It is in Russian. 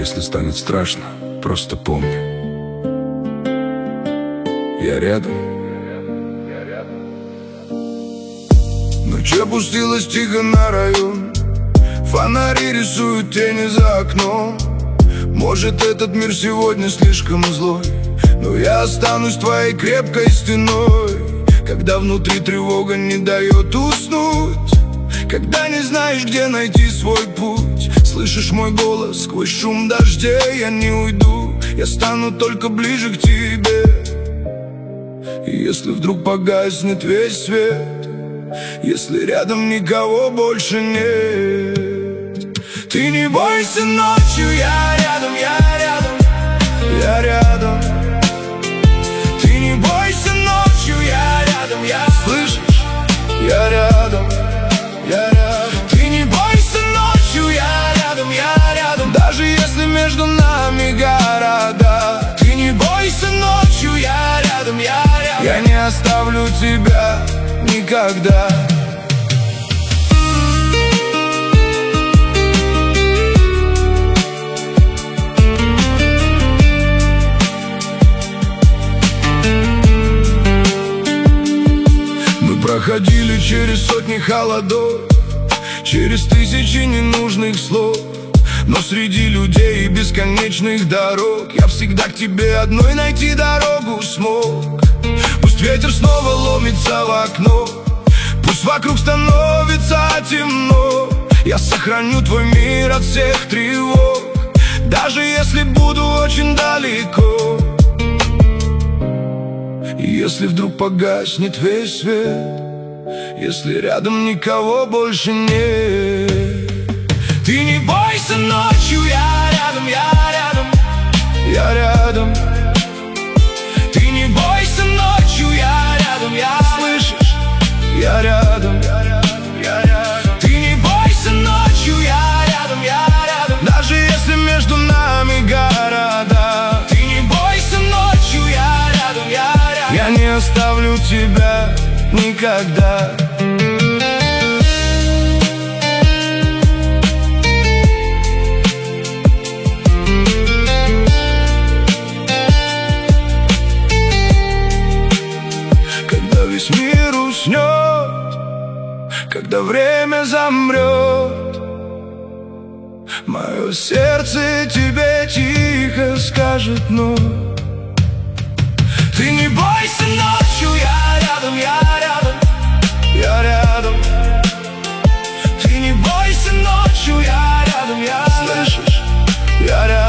Если станет страшно, просто помни: я рядом. Ночь опустилась тихо на район, фонари рисуют тени за окном. Может, этот мир сегодня слишком злой, но я останусь твоей крепкой стеной. Когда внутри тревога не дает уснуть, когда не знаешь, где найти свой путь, слышишь мой голос сквозь шум дождей. Я не уйду, я стану только ближе к тебе. И если вдруг погаснет весь свет, если рядом никого больше нет, ты не бойся ночью, я рядом, я рядом, я рядом. Ты не бойся ночью, я рядом, я слышишь, я рядом, я рядом. Ты не бойся ночью, я рядом, я рядом. Даже если между нами города, ты не бойся ночью, я рядом, я рядом. Я не оставлю тебя никогда. Мы проходили через сотни холодов, через тысячи ненужных слов, но среди людей и бесконечных дорог я всегда к тебе одной найти дорогу смог. Пусть ветер снова ломится в окно, пусть вокруг становится темно, я сохраню твой мир от всех тревог, даже если буду очень далеко. И если вдруг погаснет весь свет, если рядом никого больше нет, ты не бойся ночью, я рядом, я рядом, я рядом. Ты не бойся ночью, я рядом, я слышишь, я рядом, я рядом. Ты не бойся ночью, я рядом, я рядом. Даже если между нами города, ты не бойся ночью, я рядом, я рядом. Я не оставлю тебя никогда. Когда весь мир уснет, когда время замрет, мое сердце тебе тихо скажет «но». Ты не бойся ночью, я рядом, я рядом, я рядом. Ты не бойся ночью, я рядом, я слышишь, я рядом.